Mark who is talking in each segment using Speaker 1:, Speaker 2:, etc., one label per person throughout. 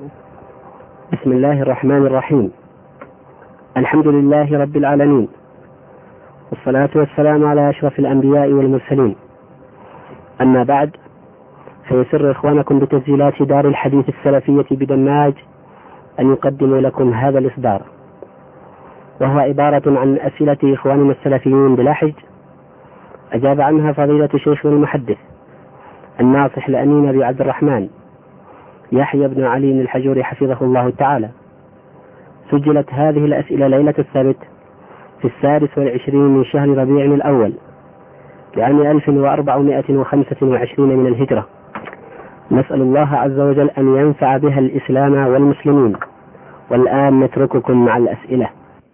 Speaker 1: بسم الله الرحمن الرحيم. الحمد لله رب العالمين، والصلاة والسلام على أشرف الأنبياء والمرسلين. أما بعد، فيسر إخوانكم بتسجيلات دار الحديث السلفية بدماج أن يقدموا لكم هذا الإصدار، وهو عبارة عن أسئلة إخواننا السلفيين بلا حج، أجاب عنها فضيلة الشيخ المحدث الناصح الأمين أبي عبد الرحمن يحيى بن علي الحجوري حفظه الله تعالى. سجلت هذه الأسئلة ليلة السبت في 26 من شهر ربيع الأول لعام 1425 من الهجرة. نسأل الله عز وجل أن ينفع بها الإسلام والمسلمين. والآن نترككم مع الأسئلة.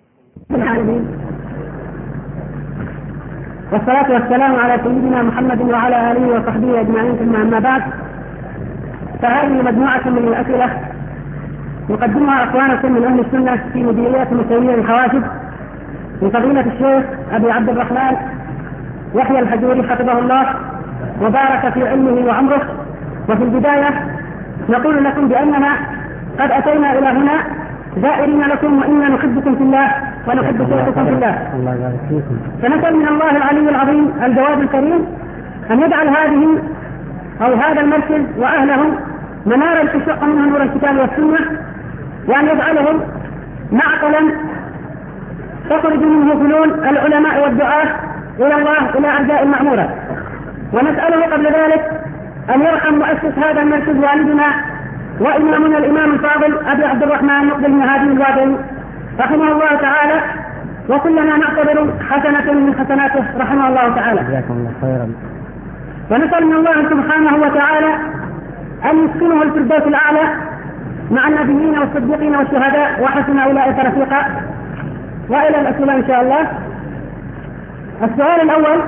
Speaker 2: والصلاة والسلام على سيدنا محمد وعلى آله وصحبه أجمعين، ثم أما بعد، فهذه مجموعة من الأسئلة نقدمها أخوانكم من أهل السنة في مديرية مسؤولية الحواشد من فضيلة الشيخ أبي عبد الرحمن يحيى الحجوري حفظه الله وبارك في علمه وعمره. وفي البداية نقول لكم بأننا قد أتينا إلى هنا زائرين لكم، وإنا نحبكم في الله ونحب شيخكم في الله. فنسأل من الله العلي العظيم الجواد الكريم أن يجعل هذه أو هذا المركز وأهله منارا تشق منها نور الكتاب والسنة، وأن يجعلهم معقلا تخرج منه فنون العلماء والدعاة إلى الله إلى أرجاء المعمورة. ونسأله قبل ذلك أن يرحم مؤسس هذا المركز والدنا وإمامنا الإمام الفاضل أبي عبد الرحمن مقبل بن هادي الوادعي رحمه الله تعالى، وكلنا نعتبر حسنة من حسناته رحمه الله تعالى.
Speaker 1: جزاكم الله خيرا.
Speaker 2: ونسأل من الله سبحانه وتعالى أن يسكنه الفردوس الأعلى مع النبيين والصديقين والشهداء وحسن أولئك رفيقا. وإلى الأسئلة إن شاء الله. السؤال الأول: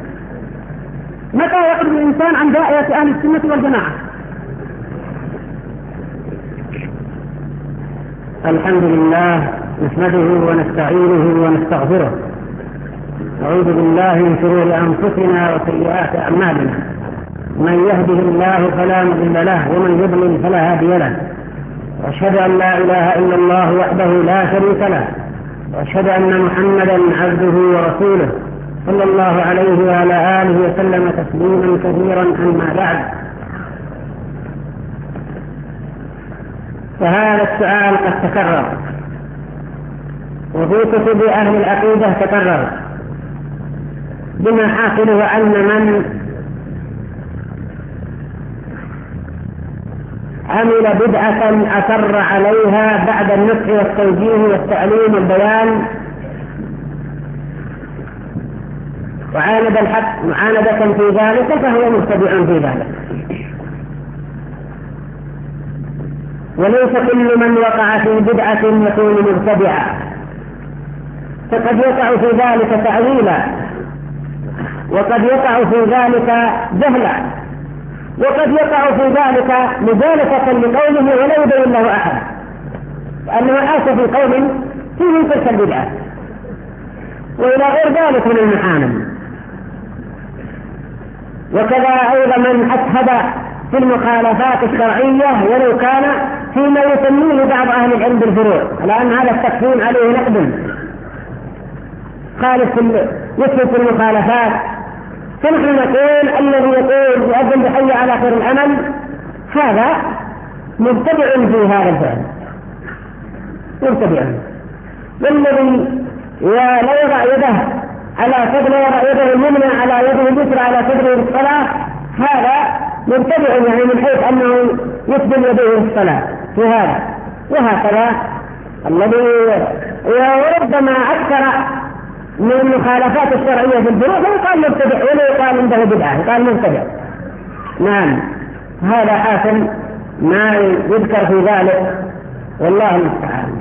Speaker 2: متى يخرج الإنسان عن دائرة أهل السنة والجماعة؟
Speaker 3: الحمد لله، نحمده ونستعينه ونستغفره، نعوذ بالله من شرور أنفسنا وسيئات أعمالنا، من يهده الله فلا مضل له ومن يضلل فلا هادي له، وأشهد أن لا إله إلا الله وحده لا شريك له، وأشهد أن محمدا عبده ورسوله صلى الله عليه وعلى آله وسلم تسليما كثيرا. أما بعد، فهذا السؤال قد تكرر وفي كتب أهل العقيدة تكرر، بما حاصله أن من عمل بدعة أصر عليها بعد النصح والتوجيه والتعليم والبيان وعاند الحق معاندة في ذلك فهو مبتدع في ذلك. وليس كل من وقع في بدعة يكون مبتدعا، فقد يقع في ذلك تأويلا، وقد يقع في ذلك جهلا، وقد يقع في ذلك مجالسة لقوله ولا يبين له أحد، لأنه عاش في قوم فيهم تلك البدعة وإلى غير ذلك من المحامل. وكذا أيضا من أسهب في المخالفات الشرعية ولو كان فيما يسميه بعض أهل العلم بالفروع، لأن هذا التكفير عليه نقد خالف يثبت في المخالفات. فنحن نقول الذي يقول يؤذن بحي على خير العمل هذا مبتدع في هذا الفعل، مبتدع. والذي لا يضع يده على صدره، يضع يده اليمنى على يده اليسرى على صدره بالصلاة، هذا مبتدع، يعني من حيث أنه يسبل يديه الصلاة في هذا. وهكذا الذي وربما أكثر من المخالفات الشرعية في الفروع فيقال مبتدع ولا يقال عنده بدعة، يقال مبتدع. نعم، هذا حاصل ما يذكر في ذلك، والله المستعان.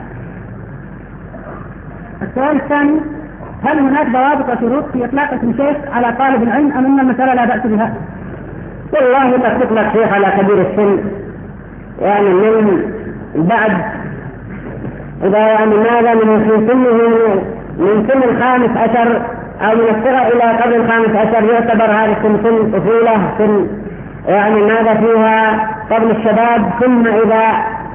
Speaker 2: السؤال الثاني: هل هناك ضوابط وشروط في إطلاق اسم شيخ على طالب العلم أم أن المسألة لا بأس بها؟
Speaker 3: والله قد تطلق شيخ على كبير السن، يعني من بعد إذا يعني ماذا من سنه من سن 15 أو من الصغر إلى قبل 15 يعتبر هذا سن طفولة، سن يعني ماذا فيها قبل الشباب. ثم إذا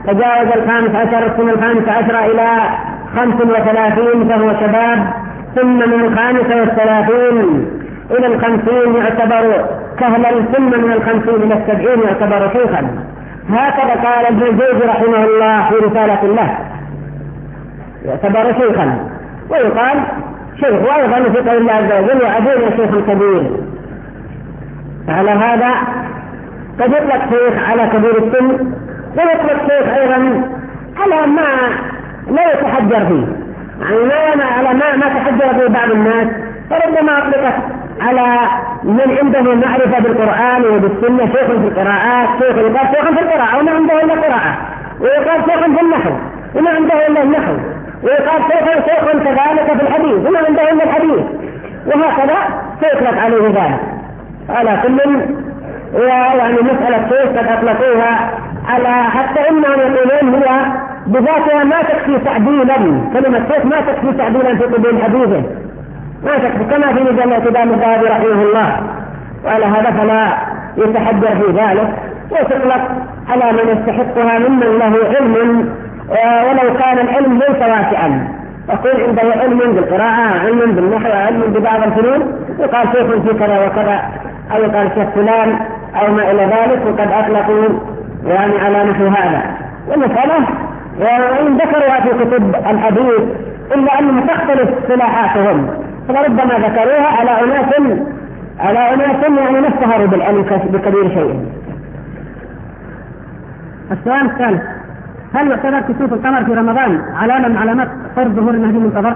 Speaker 3: تجاوز 15 سنة 15 إلى 35 فهو شباب، ثم من 35 إلى 50 يعتبر كهلا، ثم من 50 إلى 70 يعتبر شيخا. هكذا قال ابن الجوزي رحمه الله في رسالة له، يعتبر شيخا ويقال شيخ. وأيضا في قول الله عز وجل وأبونا شيخ كبير. فعلى هذا قد يطلق شيخ على كبير السن، ويطلق شيخ أيضا على ما لا يتحجر فيه، يعني على ما تحجر فيه بعض الناس، فربما أطلقت على من عنده معرفة بالقرآن وبالسنة، شيخ في القراءات، يقال شيخ في القراءة وما عنده إلا قراءة، ويقال شيخ في النحو وما عنده إلا النحو، ويقال شيخ كذلك في الحديث وما عنده إلا الحديث، وهكذا سيطلق عليه ذلك. على كل يعني مسألة شيخ قد أطلقوها على حتى إنهم يقولون هي بذاتها ما تكفي تعديلا، كلمة شيخ ما تكفي تعديلا في قبول حديثه، ما تكفي، كما في مجلة اعتدال الذهبي رحمه الله. وعلى هذا فلا يتحجر في ذلك، وتطلق على من يستحقها ممن له علم ولو كان العلم ليس واسعا، يكون عنده علم بالقراءة، علم بالنحو، علم ببعض الفنون، يقال شيخ في كذا وكذا، أو يقال شيخ فلان أو ما إلى ذلك، وقد أطلقوا يعني على نحو هذا. والمسألة وإن ذكروا في كتب الحديث إلا أنهم تختلف صلاحاتهم، فلربما ذكروها على أناس يعني ما اشتهروا بالعلم بكبير شيء.
Speaker 2: السؤال الثالث: هل يعتبر كسوف القمر في رمضان علامة من علامات قرب ظهور المهدي المنتظر؟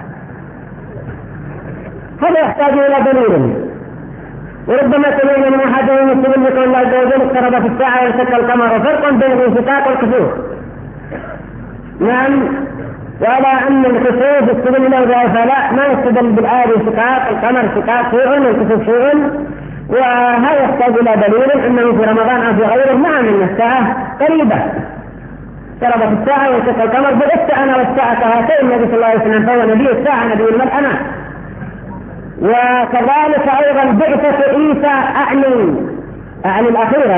Speaker 3: هذا يحتاج إلى دليل، وربما تبين من أحدهم يستدل بقول الله عز وجل اقتربت الساعة وانشق القمر، وفرق بين الانشقاق والكسوف. نعم، ولا أن الكسوف يستدل له فلا، ما يستدل بالآية انشقاق القمر انشقاق شيء والكسوف شيء، وهذا يحتاج إلى دليل أنه في رمضان أو في غيره. نعم، إن الساعة قريبة، اقتربت الساعة وانشق القمر، بلست أنا والساعة كهاتين. النبي صلى الله عليه وسلم فهو نبي الساعة، نبي الملحمة. وكذلك أيضا بعثة عيسى أعني الأخيرة،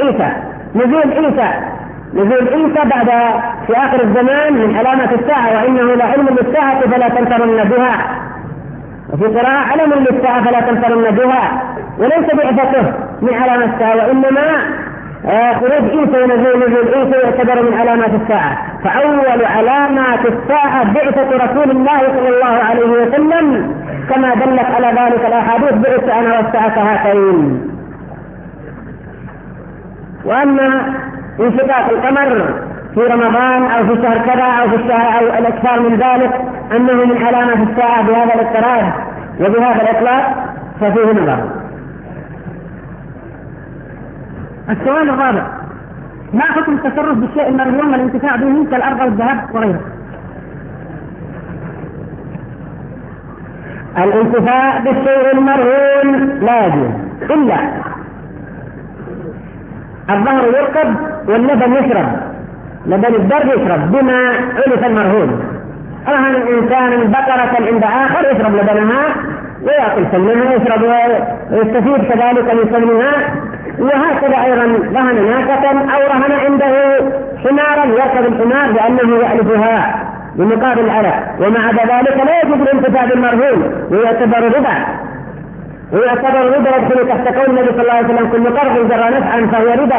Speaker 3: نزول عيسى بعد في آخر الزمان من علامة الساعة، وإنه لعلم للساعة فلا تمترن بها، وفي قراءة علم للساعة فلا تمترن بها، وليس بعثته من علامة الساعة، وإنما خروج عيسى ونزول عيسى يعتبر من علامات الساعة. فأول علامات الساعة بعثة رسول الله صلى الله عليه وسلم، كما دلت على ذلك الأحاديث: بعثت أنا والساعة كهاتين. وأما انشقاق القمر في رمضان أو في شهر كذا أو في الشهر أو الأكثر من ذلك أنه من علامة الساعة بهذا الاضطراب وبهذا الإطلاق، ففيه نظر.
Speaker 2: السؤال الرابع: ما حكم التصرف بالشيء المرهون والانتفاع به كالأرض والذهب وغيره؟
Speaker 3: الانتفاع بالشيء المرهون لا يجوز، إلا الظهر يركب واللبن يشرب، لبن الدرب يشرب بما علف المرهون. رهن الإنسان بقرة عند آخر يشرب لبنها ويأكل سمنها، يشرب ويستفيد كذلك من سمنها. وهكذا أيضا رهن ناقة أو رهن عنده حمارا يركب الحمار لأنه يألفها بمقابل العرق، ومع ذلك لا يجوز الانتفاع بالمرهون، ويعتبر ربا يدخل تحت قول النبي صلى الله عليه وسلم: كل قرض جرى نفعا فهو ربا.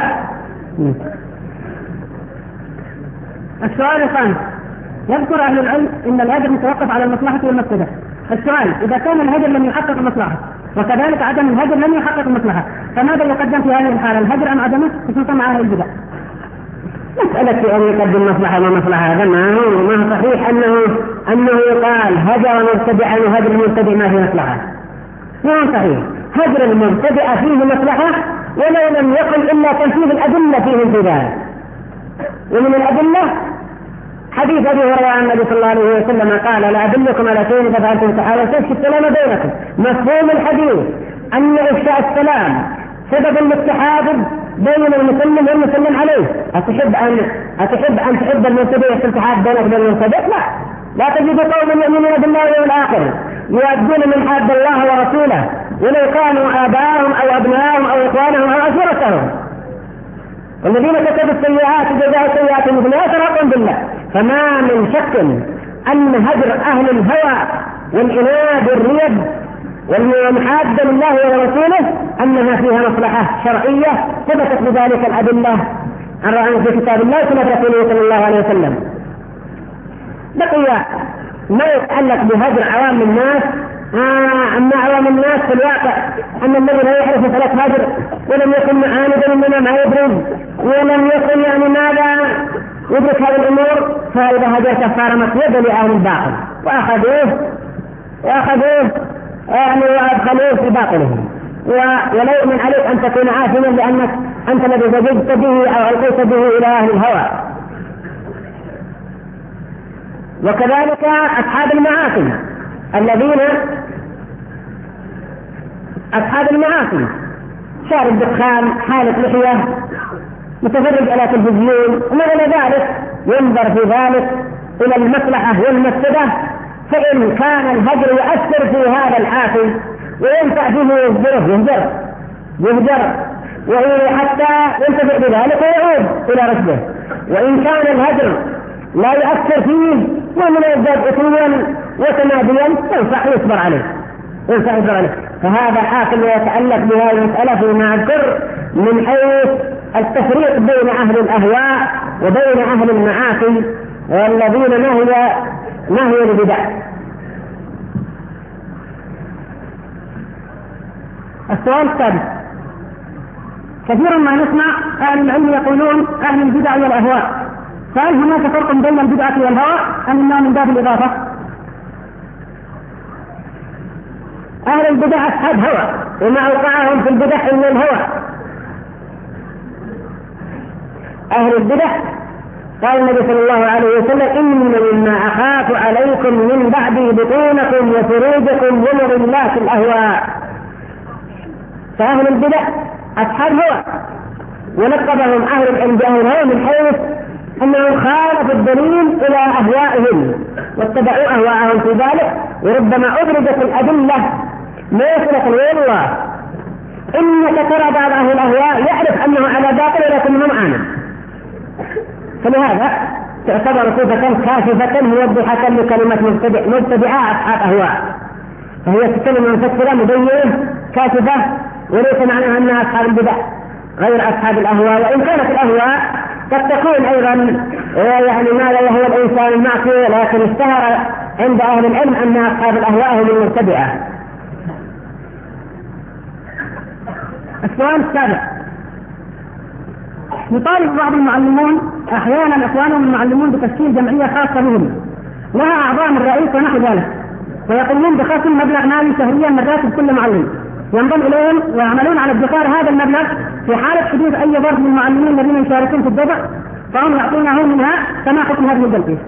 Speaker 2: السؤال الخامس: يذكر أهل العلم أن الهجر متوقف على المصلحة والمفسدة. السؤال: إذا كان الهجر لم يحقق المصلحة وكذلك عدم الهجر لم يحقق المصلحة، فماذا يقدم في هذه الحالة، الهجر أم عدمه، خصوصا مع أهل البدع؟
Speaker 3: مسألة أن يقدم مصلحة ومصلحة هذا ما هو صحيح أنه يقال هجر مبتدعا وهجر المبتدع ما فيه مصلحة. ما هو صحيح. هجر المبتدع فيه مصلحة، ولو لم يكن إلا تنفيذ الأدلة فيه في ذلك. ومن الأدلة حديث أبي هريرة عن النبي صلى الله عليه وسلم قال: لا أدلكم على شيء ففعلتم تعالوا تفشوا السلام بينكم. مفهوم الحديث أن إفشاء السلام سبب للتحابب بين المسلم والمسلم عليه. أتحب أن تحب المبتدع التحاب بينك وبين المبتدع؟ لا تجد قوما يؤمنون بالله واليوم الآخر يؤدون من حد الله ورسوله ولو كانوا آباءهم أو أبناءهم أو إخوانهم أو عشيرتهم. والذين كسبوا السيئات جزاء سيئات مثلها يتراءون بالله. فما من شك أن هجر أهل الهوى والعناد والريب والمحادة لله ورسوله أنها فيها مصلحة شرعية ثبتت بذلك الأدلة عن في كتاب الله وسنة رسوله صلى الله عليه وسلم. بقي ما يتعلق بهجر عوام الناس. أما عوام الناس في الواقع أن الذي لا يعرف مسألة هجر ولم يكن معاندا إنما ما يدرس ولم يكن يعني ماذا يدرك هذه الأمور، فإذا هجر كفارة مقيدة لأهل الباطل وأخذوه يعني وأدخلوه في باطلهم. ولا يؤمن عليك أن تكون عاثما لأنك أنت الذي زججت به أو ألقيت به إلى أهل الهوى. وكذلك أصحاب المعاصي الذين أصحاب المعاصي شارب دخان حالة لحية متفرج على تلفزيون وما إلى ذلك ينظر في ذلك إلى المصلحة والمفسدة. فإن كان الهجر يؤثر في هذا العاصي وينفع فيه يهجر وحتى ينتفع بذلك ويعود إلى رشده. وإن كان الهجر لا يؤثر فيه ومن يزداد عتوا وتماديا ينفع يصبر عليه. فهذا حاصل ويتعلق بهذه المسألة فيما أذكر من حيث التفريق بين أهل الأهواء وبين أهل المعاصي والذين نهوا البدع.
Speaker 2: السؤال السادس: كثيرا ما نسمع أهل العلم يقولون أهل البدع والأهواء، فهل هناك فرق بين البدعة والهوى أم إنها من باب الإضافة؟
Speaker 3: أهل البدع أصحاب هوى وما أوقعهم في البدع إلا الهوى. أهل البدع قال النبي صلى الله عليه وسلم: إن مما أخاف عليكم من بعدي بطونكم وفروجكم ومضلات الأهواء. فأهل البدع أصحاب هوى، ولقبهم أهل العلم بأهل الهوى من حيث أنهم خالفوا الدليل إلى أهوائهم واتبعوا أهواءهم في ذلك. وربما أبرزت الأدلة ما يصلك والله إنك ترى بعض أهل الأهواء يعرف أنه على باطل ولكنه معانا، فلهذا تعتبر صفة كاشفة موضحة لكلمة مبتدعاء أصحاب أهواء، فهي كلمة مفسرة مبينة كاشفة وليس معناها أنها أصحاب البدع غير أصحاب الأهواء. وإن كانت الأهواء قد تكون أيضا يعني ما لا يهوى الإنسان المعصية، لكن اشتهر عند أهل العلم أن أصحاب الأهواء هم المبتدعة.
Speaker 2: السؤال السابع: يطالب بعض المعلمون أحيانا إخوانهم المعلمون بتشكيل جمعية خاصة بهم لها أعضاء من رئيس ونحو ذلك، ويقومون بخصم مبلغ مالي شهريا من راتب كل معلم ينضم إليهم ويعملون على ادخار هذا المبلغ في حالة حدوث أي ضرر للمعلمين الذين يشاركون في الدفع، فهم يعطونه منها. كما حكم هذه الجمعية؟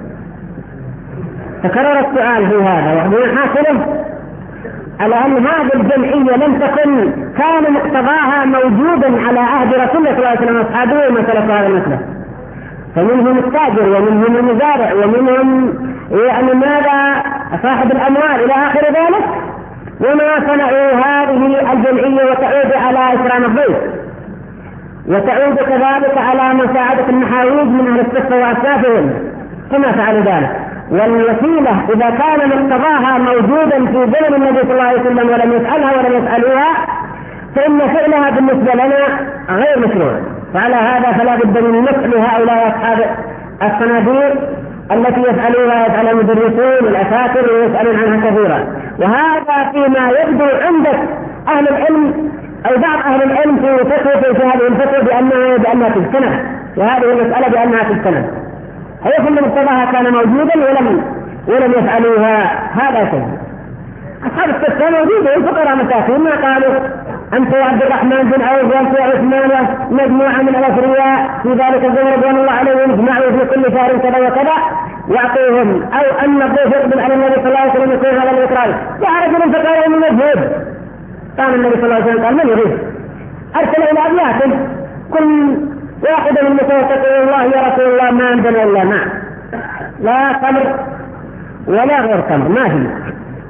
Speaker 3: تكرر السؤال في هذا وهو حاصله على أن هذه الجمعية لم تكن كان مقتضاها موجودا على عهد رسول الله صلى الله عليه وسلم أصحابه ومسألة هذا المسألة. فمنهم التاجر ومنهم المزارع ومنهم يعني ماذا صاحب الأموال إلى آخر ذلك، وما صنعوا هذه الجمعية وتعود على إكرام الضيف وتعود كذلك على مساعدة المحاويج من أهل الصفة وأسلافهم كما فعلوا ذلك. والوسيلة إذا كان مقتضاها موجودا في زمن النبي صلى الله عليه وسلم ولم يفعلها ولم يفعلوها فإن فعلها بالنسبة لنا غير مشروع. فعلى هذا فلا بد من مثل هؤلاء أصحاب الصناديق التي يفعلونها المدرسون والأساتذة ويسألون عنها كثيرا. وهذا فيما يبدو عندك أهل العلم أو بعض أهل العلم في هذه الفتوى بأنها تجتنب، وهذه المسألة بأنها تجتنب، حيث أن مقتضاها كان موجودا ولم يفعلوها. هذا شيء. أصحاب الصفة موجودة الفقراء مساكين ما قالوا أنت عبد الرحمن بن عوف وأنت عثمان مجموعة من الأثرياء في ذلك الزمن رضوان الله عليهم يجمعوا في كل شهر كذا وكذا يعطيهم، أو أن الضيف يقبل على النبي صلى الله عليه وسلم يكون هذا الإكرام يا رجل فقال من مجهود. قال النبي صلى الله عليه وسلم قال من يريد؟ أرسل إلى أبيات كل واحد من متوسط الله يا رسول الله ما عندنا إلا ماء لا تمر ولا غير تمر ما في.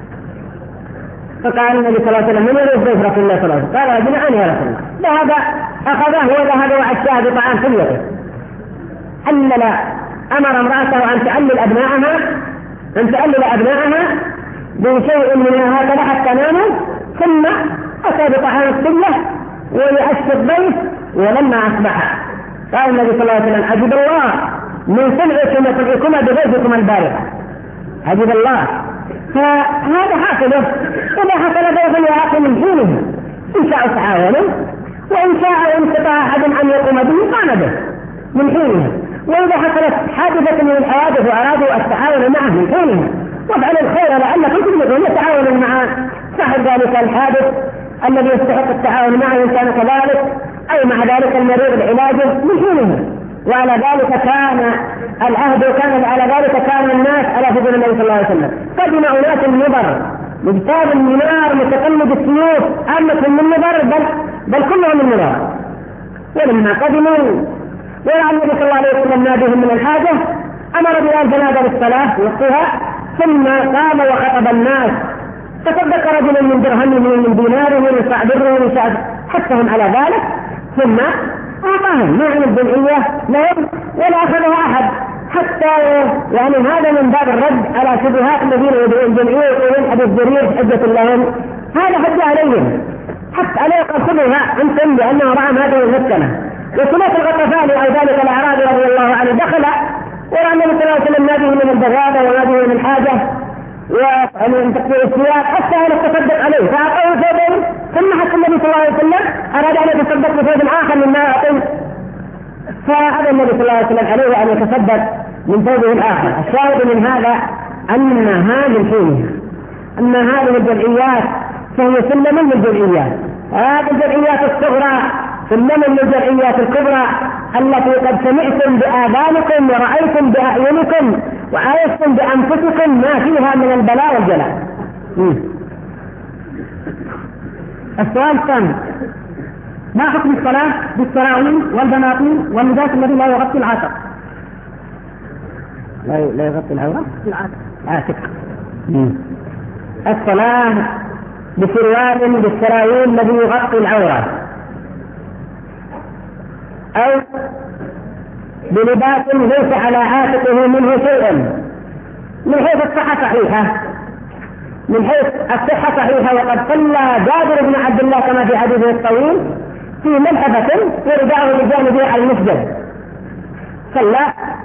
Speaker 3: فقال النبي صلى الله عليه وسلم من يريد ضيف رسول الله صلى الله عليه وسلم؟ قال رجل أنا يا رسول الله. هذا أخذه وذهب وعشاه بطعام كليته. علل أمر امرأته أن تألل أبنائها بشيء منها هكذا حتى ناموا، ثم أتى بطعام السلة ويعشى الضيف. ولما أصبح قال النبي صلى الله عليه وسلم: عجب الله من صنعكم وصنعكما بضيفكم البارحة. عجب الله. فهذا حاصله. إذا حصل ضيف يأكل من حينه، إن شاء تعاونوا، وإن شاء وإن استطاع أحد أن يقوم به قام به من حينه. وإذا حصلت حادثة من الحوادث وأرادوا التعاون معه من حينه وافعلوا الخير لعلكم تفلحون، يتعاونوا مع صاحب ذلك الحادث الذي يستحق التعاون معه إن كان كذلك، أو مع ذلك المريض بعلاجه من حينه. وعلى ذلك كان العهد، وكان على ذلك كان الناس على فضل النبي صلى الله عليه وسلم. قدم أناس النظر مجتاب النار متقلد السيوف، عامة من النظر بل كلهم من النظر. ولما قدموا ورأى النبي صلى الله عليه وسلم ناديهم من الحاجة أمر بلال فنادى بالصلاة وقتها، ثم قام وخطب الناس. تصدق رجل من درهم من ديناره من صاع بره من صاع حثهم على ذلك، ثم أعطاهم نوع من الجمعية لهم ولا أخذها أحد، حتى يعني هذا من باب الرد على شبهات الذين يدعون الجمعية ويقولون حديث جرير حجة لهم. هذا حجة عليهم، حتى عليه قد خذوها أنتم لأنه رأى هذه المسكنة. وسمعت الغطفاني أو ذلك الأعرابي رضي الله عنه دخل ورأى النبي صلى الله عليه وسلم ناديه من البغابة وناديه من الحاجة ومن تقطيع الثياب حتى أن يتصدق عليه، فأعطوه ثوبين، ثم حتى النبي صلى الله عليه وسلم أراد أن يتصدق بثوب آخر مما أعطيه، فأبى النبي صلى الله عليه وسلم عليه أن يتصدق من ثوبه الآخر. الشاهد من هذا أن هذه الجمعيات فهي سلم من الجمعيات. هذه الجمعيات الصغرى سلم من الجمعيات الكبرى التي قد سمعتم بآذانكم ورأيتم بأعينكم وعايشتم بأنفسكم ما فيها من البلاء والجلاء.
Speaker 2: السؤال الثاني: ما حكم الصلاة بالسراويل والبناطيل واللباس الذي لا يغطي العاتق؟
Speaker 3: لا يغطي العورة؟ عاتق. الصلاة بسروال بالسراويل الذي يغطي العورة، أو بلباس ليس على عاتقه منه شيء، من حيث الصحة صحيحة، وقد صلى جابر بن عبد الله كما في حديثه الطويل في ملحفة ورداءه بجانبه على المسجد صلى.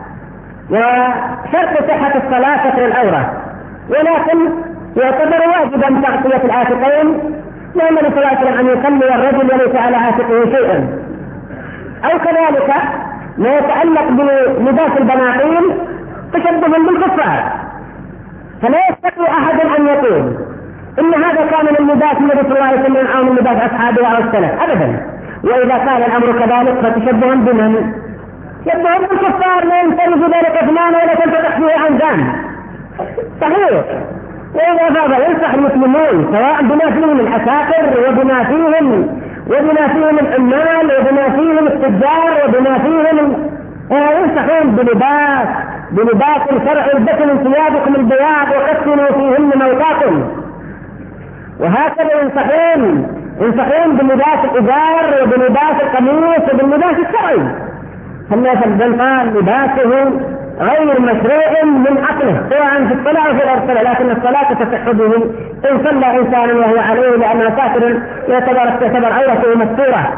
Speaker 3: وشرط صحة الصلاة ستر العورة، ولكن يعتبر واجبا تغطية العاتقين، لأن النبي صلى الله عليه وسلم أن يصلي الرجل وليس على عاتقه شيئا. أو كذلك ما يتعلق بلباس البناطيل تشبه بالكفار، فلا يستطيع أحد أن يقول إن هذا كان من لباس النبي صلى الله عليه وسلم أو من لباس أصحابه أو السلف أبدا. وإذا كان الأمر كذلك فتشبه بمن؟ يشبه بالكفار، لا ينتهي ذلك اثنان ولا تنفتح فيه أنزام صحيح. وإذا فاض ينصح المسلمون سواء بما فيهم العساكر وبما فيهم العمال وبما فيهم التجار وبما فيهم ينصحون بلباس شرعي: البسوا من ثيابكم البياض وكفنوا فيهن موتاكم. وهكذا ينصحون بلباس الإزار وبلباس القميص وباللباس الشرعي. فالناس قال لباسه غير مشروع من عقله سواء في الصلاة أو في غير الصلاة، لكن الصلاة تصح به إن صلى إنسان وهو عليه لأنه ساتر يعتبر عورته مستورة.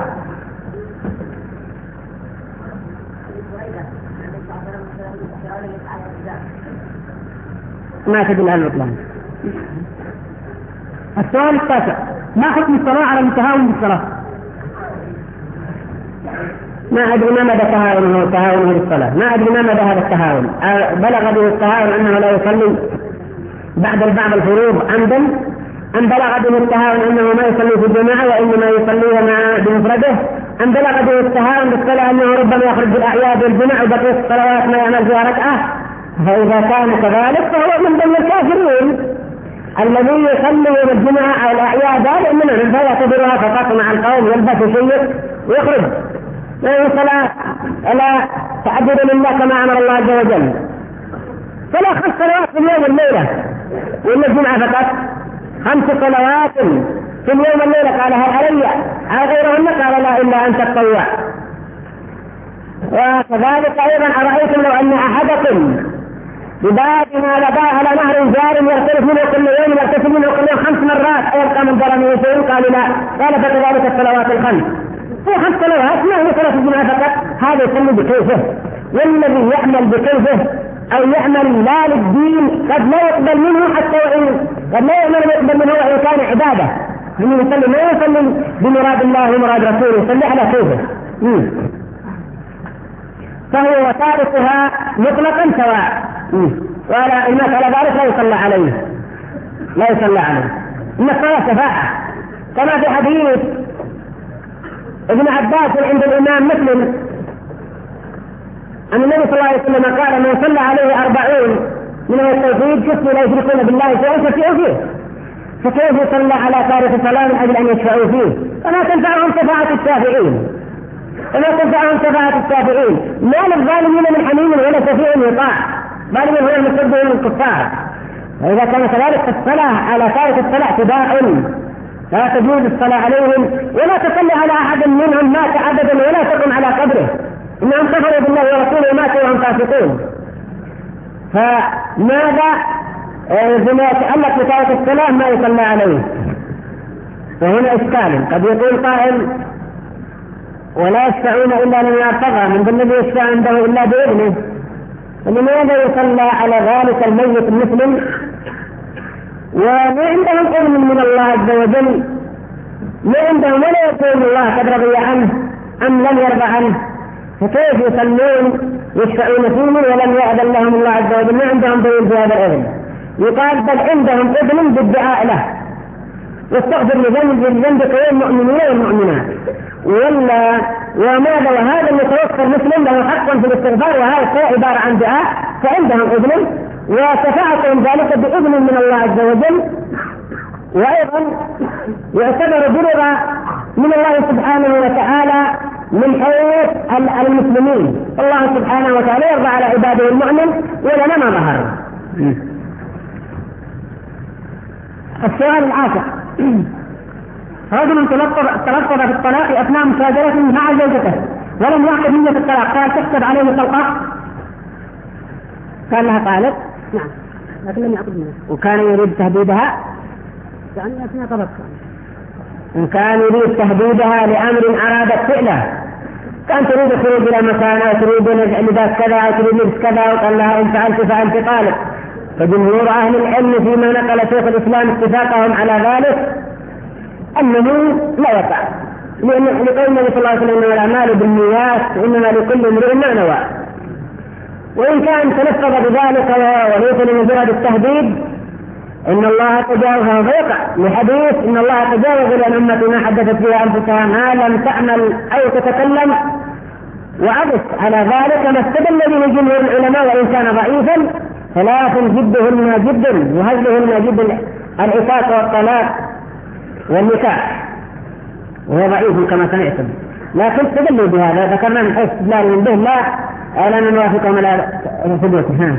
Speaker 3: ما تدل على الإطلاق.
Speaker 2: السؤال التاسع: ما حكم الصلاة على المتهاون بالصلاة؟
Speaker 3: ما أدري ما مدى تهاونه بالصلاة، ما أدري ما مدى هذا التهاون. بلغ به التهاون أنه لا يصلي بعد الفروض عمدا، أم بلغ به التهاون أنه ما يصلي في الجماعة وإنما يصليها بمفرده، أم بلغ به التهاون بالصلاة أنه ربما يخرج بالأعياد والجمع وبقية الصلوات ما يعمل فيها ركعة؟ فإذا كان كذلك فهو من ضمن الكافرين الذي يصلي يوم الجمعة أو الأعياد لأننا فيعتبرها فقط مع القوم يلبس شيء ويخرج. لا صلاة ألا تعبد لله كما أمر الله عز وجل، فلا 5 صلوات في اليوم والليلة وإلا الجمعة فقط، 5 صلوات في اليوم الليلة قال هل علي على غيرهن؟ قال لا إلا أن تتطوع. وكذلك أيضا أرأيتم لو أن أحدكم بباب على نهر جار يغترف منه كل يوم يغتسل منه كل يوم 5 مرات أيبقى من ظلمه شيء؟ قالوا لا. قال فكذلك الصلوات الخمس. هو 5 صلوات ما هي 3 جمعة فقط، هذا يسمى بكيفه. والذي يعمل بكيفه أو يعمل لا للدين قد لا يقبل منه حتى قد لا يقبل منه وإن كان عبادة. من يصلي ما يصلي بمراد الله ومراد رسوله، يصلي على كيفه. فهو وتاركها مطلقا سواء. ولا الناس على ذلك لا يصلى عليه، لا يصلى عليه. إن الصلاة شفاعة، كما في حديث ابن عباس عند الإمام مسلم أن النبي صلى الله عليه وسلم قال من صلى عليه 40 من التوحيد كفوا لا يشركون بالله شيئا فشفعوا فيه. فكيف يصلى على تارك الصلاة من أجل أن يشفعوا فيه؟ فما تنفعهم شفاعة الشافعين، فما تنفعهم شفاعة الشافعين. ما للظالمين من حميم ولا شفيع يطاع، ظالمين هو المصدقون الكفار. وإذا كان كذلك فالصلاة على تارك الصلاة اعتداء، لا تجوز الصلاة عليهم ولا تصلي على أحد منهم مات أبدا ولا تقم على قبره، إنهم كفروا بالله ورسوله وماتوا وهم فاسقون. فماذا بما يتعلق بتارك الصلاة ما يصلى عليه؟ وهنا إشكال. قد يقول قائل ولا يشفعون إلا لمن ارتضى، من ذا الذي يشفع عنده إلا بإذنه، فلماذا يصلى على ذلك الميت المسلم وما عندهم علم من الله عز وجل؟ ما عندهم ولا يقول الله قد رضي عنه أم لم يرضى عنه، فكيف يصلون يشفعون فيه ولم يأذن لهم الله عز وجل؟ ما عندهم دليل في هذا الإذن. يقال بل عندهم إذن بالدعاء له واستغفر لذنبك والمؤمنين والمؤمنات. وماذا وهذا المتوفى المسلم له حق في الاستغفار، وهذا عبارة عن دعاء، فعندهم إذن وشفاعتهم ذلك بإذن من الله عز وجل. وأيضا يعتبر بلغة من الله سبحانه وتعالى من حيث المسلمين. الله سبحانه وتعالى يرضى على عباده المؤمن ولنا ما ظهر. السؤال العاشر: رجل تلفظ بالطلاق أثناء مشاجرته مع زوجته ولم يعقد نية الطلاق، قال تكتب عليه طلقة؟ قال لها قالت نعم لكن لم يعقد نية، وكان يريد تهديدها يعني أثناء طلق، إن كان يريد تهديدها لأمر أرادت فعله، كان تريد الخروج إلى مكان أو تريد لباس كذا أو تريد لبس كذا، وقال لها إن فعلت قالت. فجمهور أهل العلم فيما نقل شيخ الإسلام اتفاقهم على ذلك أنه لا يقع، لقول النبي صلى الله عليه وسلم: الأعمال بالنيات وإنما لكل امرئ ما نوى. وإن كان تلفظ بذلك وليس لمجرد التهديد إن الله تجاوزه فيقع، لحديث إن الله تجاوز لأن أمتي ما حدثت فيها أنفسها ما لم تعمل أو تتكلم، وعبث على ذلك ما استدل به جمهور العلماء وإن كان ضعيفا: 3 جدهن جد وهزلهن جد، العتاق والطلاق والنكاح، وهو ضعيف كما سمعتم، لكن استدلوا بهذا ذكرنا من حيث استدلال به لا نوافقهم على ثبوته.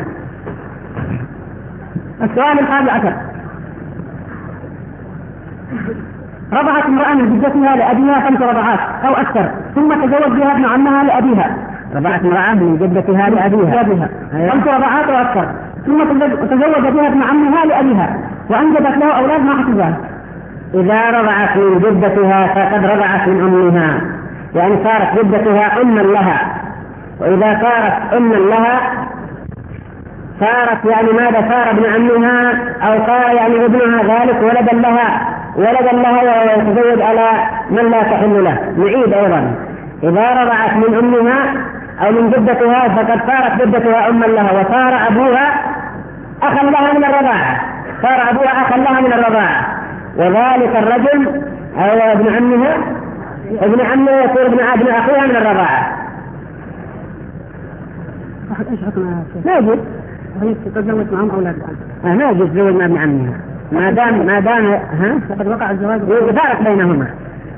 Speaker 3: السؤال 11: رضعت امرأة من جدتها لأبيها 5 رضعات أو أكثر ثم تزوج بها ابن عمها لأبيها. رضعت امرأة من جدتها لأبيها 5 رضعات أو أكثر ثم تزوج بها ابن عمها لأبيها وأنجبت له أولاد ما حفظها. إذا رضعت من جدتها فقد رضعت من أمها، يعني صارت جدتها أما لها، وإذا صارت أما لها صارت يعني ماذا؟ صار ابن عمها أو صار يعني ابنها ذلك ولدا لها ويتزوج على من لا تحل له. نعيد أيضا: إذا رضعت من أمها أو من جدتها فقد صارت جدتها أما لها وصار أبوها أخا لها من الرضاعة، صار أبوها أخا لها من الرضاعة، وذلك الرجل أو ابن عمها ابن عمه يصير ابن أخيها من الرضاعة.
Speaker 2: ايش حكمها؟
Speaker 3: ما يجوز
Speaker 2: تتزوج معهم اولاد الان.
Speaker 3: ما يجوز تزوج مع ابن عمها ما دام
Speaker 2: لقد وقع الزواج
Speaker 3: يفارق بينهما.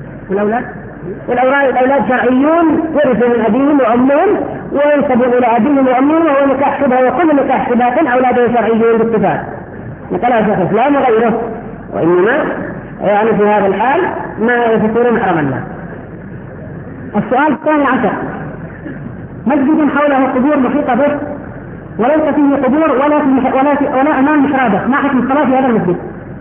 Speaker 2: والاولاد
Speaker 3: شرعيون ورثوا من ابيهم وامهم وينسبون الى ابيهم وامهم، وهو نكاح شبهه، وكل نكاح شبهه اولاده شرعيون باتفاق. نقلها شيخ الاسلام وغيره. وانما يعني في هذا الحال ما يفطرون محرما له.
Speaker 2: السؤال الثاني عشر: مسجد حوله قبور محيطة به وليس فيه قبور ولا أمام محرابة، ما حكم الصلاة في هذا المسجد؟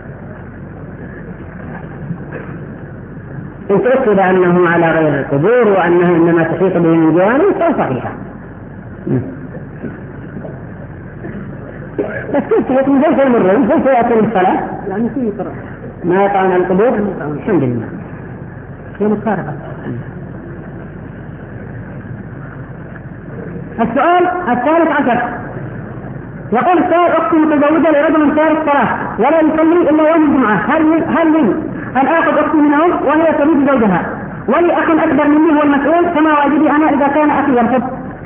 Speaker 3: إن تأكد أنه على غير القبور وأنه إنما تحيط به من جوانب فهو صحيحة. بس كيف تحيط من كيف يمرون كيف يأتون الصلاة؟
Speaker 2: يعني فيه
Speaker 3: ما يقعون القبور. الحمد لله.
Speaker 2: هي مفارقة. السؤال الثالث عشر: يقول السائل: أختي متزوجة لرجل تارك الصلاة ولا يصلي إلا يوم الجمعة، هل لي أن آخذ أختي منهم وهي تريد زوجها، ولي أخ أكبر مني هو المسؤول، كما واجبي أنا إذا كان أخي يرفض؟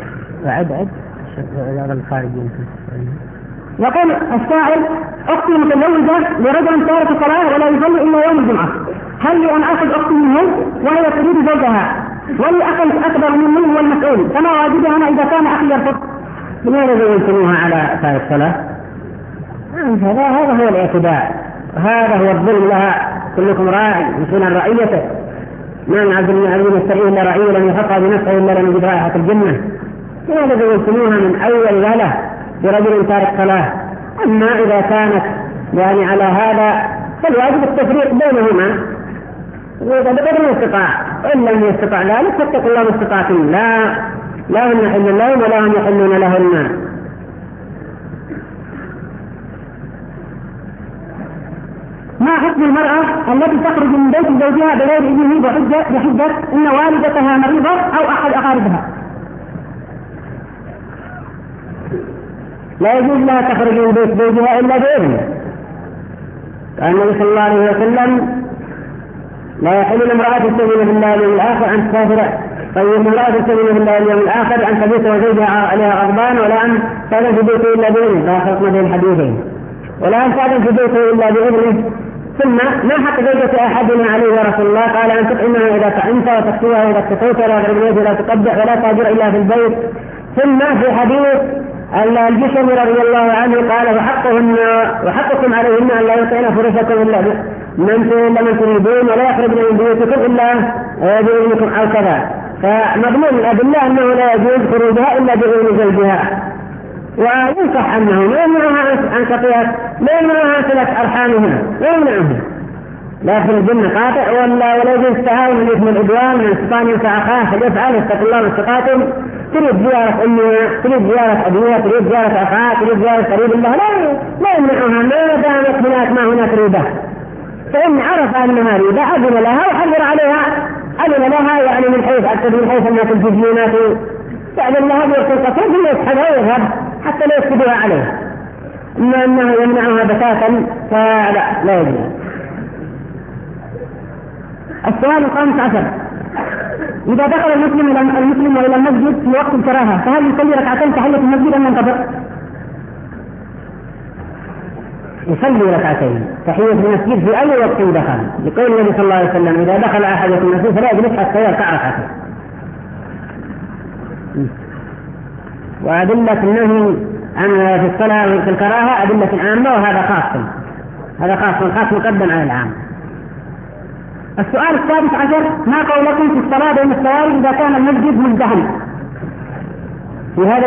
Speaker 2: يقول السائل: أختي متزوجة لرجل تارك الصلاة ولا يصلي إلا يوم الجمعة، هل لي أن آخذ أختي منهم وهي تريد زوجها، ولي أخ أكبر مني هو المسؤول، كما واجبي أنا إذا كان أخي يرفض؟
Speaker 3: لماذا زوجتموها على تارك الصلاة؟ هذا هو الاعتداء، هذا هو الظلم لها. كلكم راع مسؤول عن رعيته، ما من عبد يسترعيه إلا رعيه لم يحقها بنفسه إلا لم يجد رائحة الجنة. لماذا زوجتموها من أول وهلة برجل تارك صلاة؟ أما إذا كانت يعني على هذا فالواجب التفريق بينهما بقدر الاستطاع، وإن لم يستطع ذلك فاتقوا الله ما استطعتم، لا هم يحلون لهم ولا هم يحلون لهن.
Speaker 2: ما حكم المرأة التي تخرج من بيت زوجها بغير إذنه بحجة إن والدتها مريضة أو أحد أقاربها؟
Speaker 3: لا يجوز لها تخرج من بيت زوجها إلا بإذنه. قال النبي صلى الله عليه وسلم: لا يحل لامرأة تؤمن بالله واليوم الآخر أن تسافر. طيب امرأة تؤمن بالله واليوم الآخر أن تبيت وزوجها عليها غضبان ولا أن تأذن في بيته إلا بإذنه، لا فرق بين الحديثين، ولا أن تأذن في بيته إلا بإذنه. ثم ما حق زوجة أحدنا عليه يا رسول الله؟ قال: أن تطعمها إذا طعمت وتكسوها إذا اكتسوت ولا تغرب ولا تقبح ولا تهجر إلا في البيت. ثم في حديث الجشم رضي الله عنه قال: وحقكم عليهن أن لا يطعن فرشكم إلا من تريدون ولا يخرجن من بيوتكم إلا بإذنكم أو كذا. فمضمون الأدلة أنه لا يجوز خروجها إلا بإذن زوجها، وينصح أنه لا يمنعها عن قطيعة، لا يمنعها عن صلة أرحامها، لا يمنعها، لا يخرجن قاطع ولا يجوز التهاون من إثم العدوان من استطاع ينفع أخاه فليفعل، اتقوا الله ما استطعتم. تريد زيارة أمها، تريد زيارة أبوها، تريد زيارة أخاها، تريد زيارة قريب الله، لا يمنعها ما دامت هناك ما هناك ريبة. فإن عرف أنها ريبة أذن لها وحذر عليها، أذن لها يعني من حيث أنها تلتزمينات فأذن لها بيرسل قصر فليسحبها ويذهب حتى لا يفسدها عليه. إما أنه يمنعها بتاتا فلا يجوز. السؤال الخامس عشر: إذا دخل المسلم إلى المسجد في وقت الكراهة فهل يصلي ركعتين تحية المسجد أم ينتظر؟ يصلي ركعتين تحية المسجد في أي وقت دخل، لقول النبي صلى الله عليه وسلم: إذا دخل أحدكم المسجد فلا يجلس حتى يركع ركعتين. وأدلة النهي عن في الصلاة في الكراهة أدلة عامة، وهذا خاص مقدم على العام.
Speaker 2: السؤال السادس عشر: ما قولكم في الصلاة بين السواري إذا كان المسجد مزدحم؟
Speaker 3: في هذا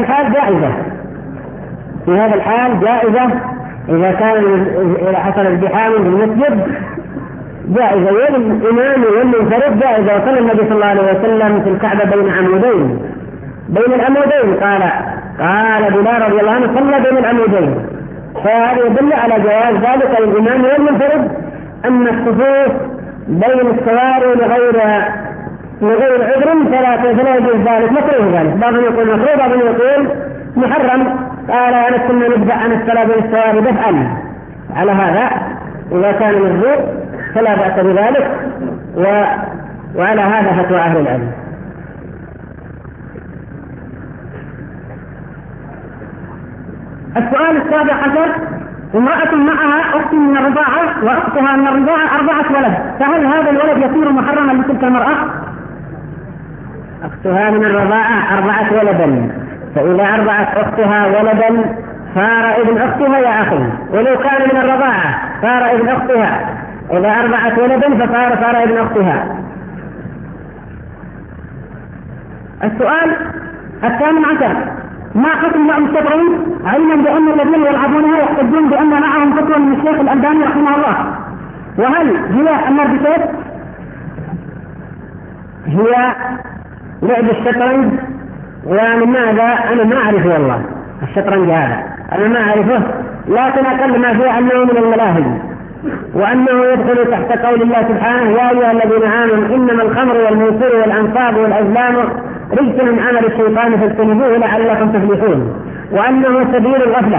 Speaker 3: الحال جائزة إذا كان حصل ازدحام في المسجد جائزة، والإمام والمنفرد جائزة. وصلى النبي صلى الله عليه وسلم في الكعبة بين العمودين قال بلال رضي الله عنه: صلى بين العمودين. فهذا يدل على جواز ذلك للإمام والمنفرد. أما الصفوف بين السواري لغير عذر فلا يجوز ذلك، مكروه ذلك. بعضهم يقول مكروه، بعضهم يقول محرم. قال: أنا كنا نبدأ عن الصلاة بين السواري دفعا. على هذا إذا كان مجزوء فلا بأس بذلك، وعلى هذا فتوى أهل العلم.
Speaker 2: السؤال السابع عشر: امرأة معها أخت من الرضاعة وأختها من الرضاعة 4 ولد، فهل هذا الولد يصير محرما لتلك المرأة؟
Speaker 3: أختها من الرضاعة 4 ولدا، فإذا أرضعت أختها ولدا صار ابن أختها يا أخي، ولو كان من الرضاعة صار ابن أختها. إذا أرضعت ولدا صار ابن أختها.
Speaker 2: السؤال 18: ما حكم لعب الشطرنج علما بأن الذين يلعبونها يحتجون بأن معهم فتوى من الشيخ الألباني رحمه الله، وهل هي النرجسات؟
Speaker 3: هي لعب الشطرنج يعني ماذا؟ أنا ما أعرف والله الشطرنج هذا، أنا ما أعرفه، لكن أقل ما فيه أنه من الملاهي، وأنه يدخل تحت قول الله سبحانه: يا أيها الذين آمنوا إنما الخمر والميسر والأنصاب والأزلام رجس من عمل الشيطان فاجتنبوه لعلكم تفلحون، وأنه سبيل الغفلة،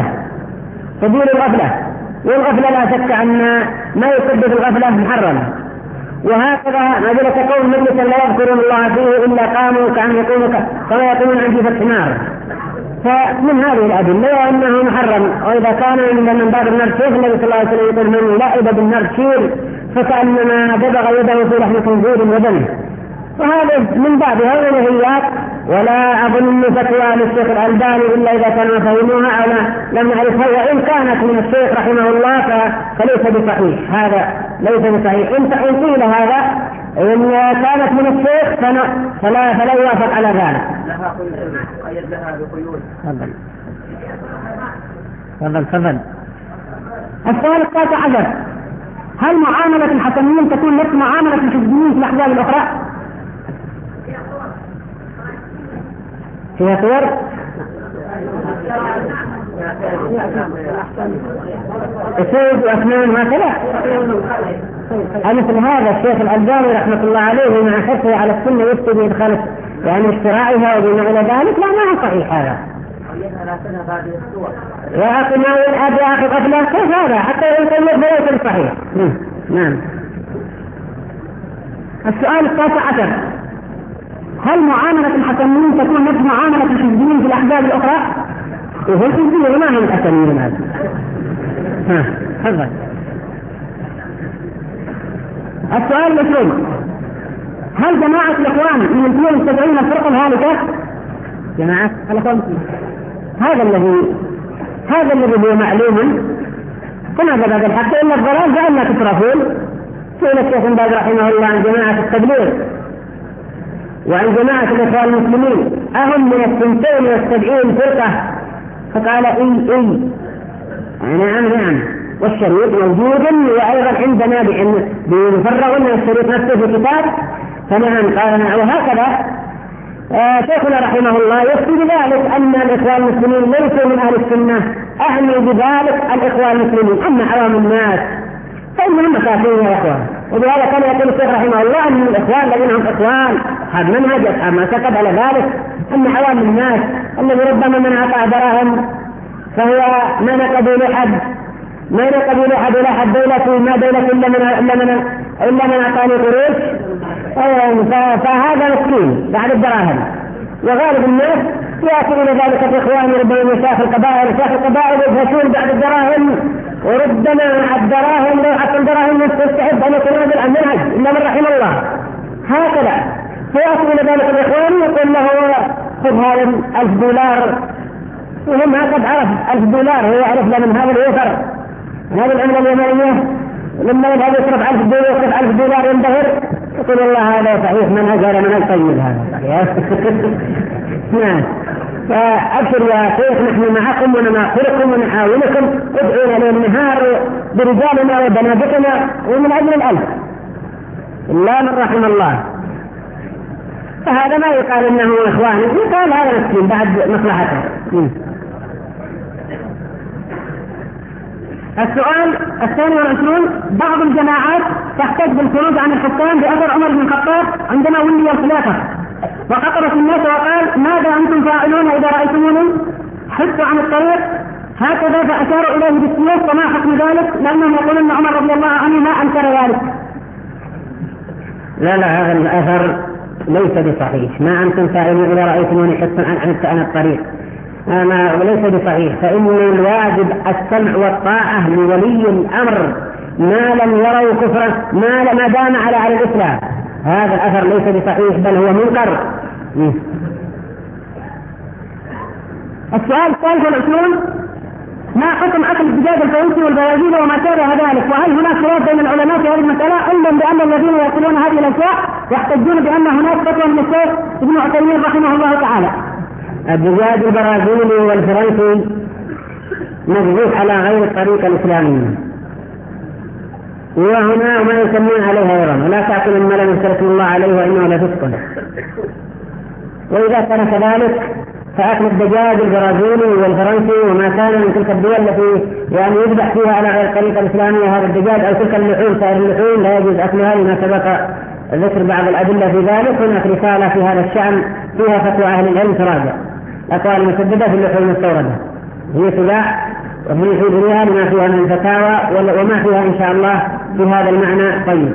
Speaker 3: والغفلة لا شك أن ما يسبب الغفلة محرم. وهكذا نزلة قوم مجلسا لا يذكرون الله فيه إلا قاموا كما يقومون عن جيفة حمار. فمن هذه الأدلة وأنه محرم. وإذا كان من باب النرشير النبي صلى الله عليه وسلم يقول: من لعب بالنرشير فكأنما دبغ يده في لحم خنزير ودمه. وهذا من بابها ونهيات، ولا أظن فتوى للشيخ الألباني إلا إذا كانوا فهموها أو لم نعرفها، وإن كانت من الشيخ رحمه الله فليس بصحيح، هذا ليس بصحيح. إن قيل هذا إن كانت من الشيخ فلا يوافق على ذلك.
Speaker 1: لها بقيود.
Speaker 3: تفضل.
Speaker 2: السؤال 19: هل معاملة الحسنيين تكون نفس معاملة الحزبيين في الأحزاب الأخرى؟
Speaker 3: فيها صور؟ أسود وأسنان هكذا. مثل هذا الشيخ الألباني رحمة الله عليه مع حرصه على السنة يفتي بإدخال يعني اشتراعها وبما إلى ذلك، لا ما هو صحيح هذا. يا أخي ما يلعب يا أخي قبله كيف هذا حتى يقول ليس صحيح. نعم.
Speaker 2: السؤال 19: هل معاملة الحسنيين تكون نفس معاملة الحزبيين في الأحزاب الأخرى؟
Speaker 3: وهو الحزبيين ما هم الحسنيين هذا. تفضل.
Speaker 2: السؤال 20: هل جماعة الإخوان من 72 الفرقة الهالكة؟
Speaker 3: جماعة الإخوان هذا الذي هو معلوم كما بدأ بالحق إلا الضلال فأنا تترفون. سئل الشيخ بن باز رحمه الله عن جماعة التبليغ وعن جماعة الإخوان المسلمين أهم من 72 فرقة، فقال إي نعم والشريط موجود، وأيضا عندنا بنفرغ من الشريط نفسه في كتاب، فنعم قال نعم. وهكذا شيخنا رحمه الله يفتي بذلك أن الإخوان المسلمين ليسوا من أهل السنة، أعني بذلك الإخوان المسلمين. أما عوام الناس فإنهم مساكين يا إخوان. وبهذا كان يقول الشيخ رحمه الله أن الإخوان الذين هم إخوان أصحاب منهج أصحاب ما سكت على ذلك. أما عوام الناس الذي ربما من أعطى دراهم فهو ما نقبوا لأحد ولا حد دولة ما دولة إلا من أعطاني قروش، فهذا مسكين بعد الدراهم. وغالب الناس يأكلون ذلك الإخوان ربما مشايخ القبائل يفهشون بعد الدراهم، وربما الدراهم لو حتى الدراهم يستحب أن يكون هذا المنهج إلا من رحم الله. هكذا فيأكلون ذلك الإخوان يقول له خذ هذا $1000، وهم هكذا عرف $1000 هو يعرف لمن هذا اليسر هذه العملة اليمنية. لما يذهب يصرف $1000 ينبهر يقول الله هذا صحيح منهج هذا منهج طيب هذا صحيح. نعم. فأبشر يا شيخ نحن معكم ونناصركم ونحاولكم، ادعونا ليل نهار برجالنا وبنادقنا ومن أجل الألف إلا من رحم الله. فهذا ما يقال إنه إخواني، يقال هذا مسكين بعد مصلحته.
Speaker 2: السؤال 22: بعض الجماعات تحتج بالخروج عن الحكام بأثر عمر بن الخطاب عندما ولي الخلافة، وخطب في الناس وقال: ماذا أنتم فاعلون إذا رأيتموني؟ حثوا عن الطريق هكذا، فأشاروا إليه بالسيوف. وما حكم ذلك؟ لأنهم يقولون أن عمر رضي الله عنه ما أنكر ذلك.
Speaker 3: لا هذا الأثر ليس بصحيح. ما أنتم فاعلون إذا رأيتموني حثوا عن الطريق، ليس بصحيح. فإن الواجب السمع والطاعة لولي الأمر ما لم يروا كفرا ما دام على الإسلام. هذا الأثر ليس بصحيح بل هو منكر.
Speaker 2: السؤال 23: ما حكم أكل الدجاج الفرنسي والبراجيل وما شابه ذلك؟ وهل هناك خلاف بين العلماء في هذه المسألة؟ علما بأن الذين يأكلون هذه الأشياء يحتجون بأن هناك فتوى من الشيخ ابن عثيمين رحمه الله تعالى.
Speaker 3: الدجاج البرازيلي والفرنسي مذبوح على غير الطريقة الإسلامية، وهنا ما يسمون عليها أيضا، ولا تأكل مما لم يذكر الله عليه وإنه لفسق. وإذا كان كذلك فأكل الدجاج البرازيلي والفرنسي وما كان من تلك الدول التي يعني يذبح فيها على غير الطريقة الإسلامية هذا الدجاج أو تلك اللحوم، سائر اللحوم لا يجوز أكلها لما سبق ذكر بعض الأدلة في ذلك. هناك رسالة في هذا الشأن فيها فتوى أهل العلم تراجع أقوال مسددة في اللحوم المستوردة، هي تباع وهي حدودها لما فيها من فتاوى وما فيها إن شاء الله في هذا المعنى. طيب،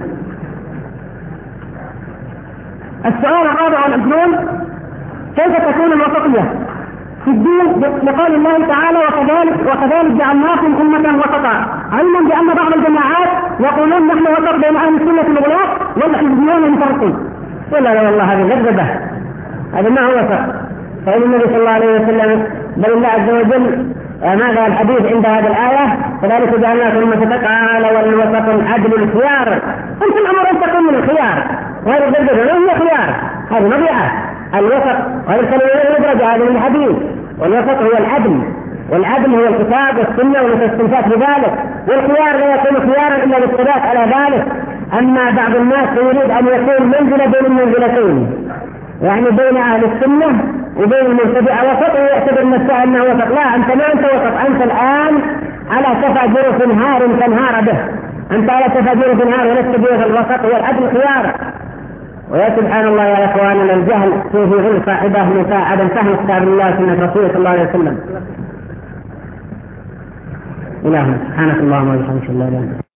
Speaker 2: السؤال الرابع والعشرون: كيف تكون الوسطية في الدين لقول الله تعالى وكذلك جعلناكم أمة وسطا، علما بأن بعض الجماعات يقولون نحن وسط بين أهل السنة الغلاة والحزبيون المفرطين؟
Speaker 3: لا والله هذه غربة، هذا ما هو وسط. فإن النبي صلى الله عليه وسلم بل الله عز وجل ماذا الحديث عند هذه الآية؟ كذلك جعلناكم أمة قال والوسط العدل الخيار. أنت الأمر أن تكون من الخيار، وهذا الغربة لا هي خيار، هذه مضيعة. الوسط هذا الكلمة يدرج هذا من الحديث، والوسط هو العدل، والعدل هو الكتاب والسنة والاستنساخ بذلك، والخيار لا يكون خيارا إلا بالثبات على ذلك. أما بعض الناس يريد أن يكون منزلة بين المنزلتين، يعني بين أهل السنة وبين المبتدع وسط، ويعتبر نفسه أنه وسط. لا، أنت ما أنت وسط، أنت الآن على شفا جرف نهار تنهار به، أنت على شفا جرف نهار ولست به الوسط، هو العدل خيار. ويا سبحان الله يا إخواننا، الجهل فيه غير صاحبه من عدم فهم كتاب الله وسنة رسوله صلى الله عليه وسلم. إلهنا سبحانك اللهم وبحمدك لا إله إلا أنت.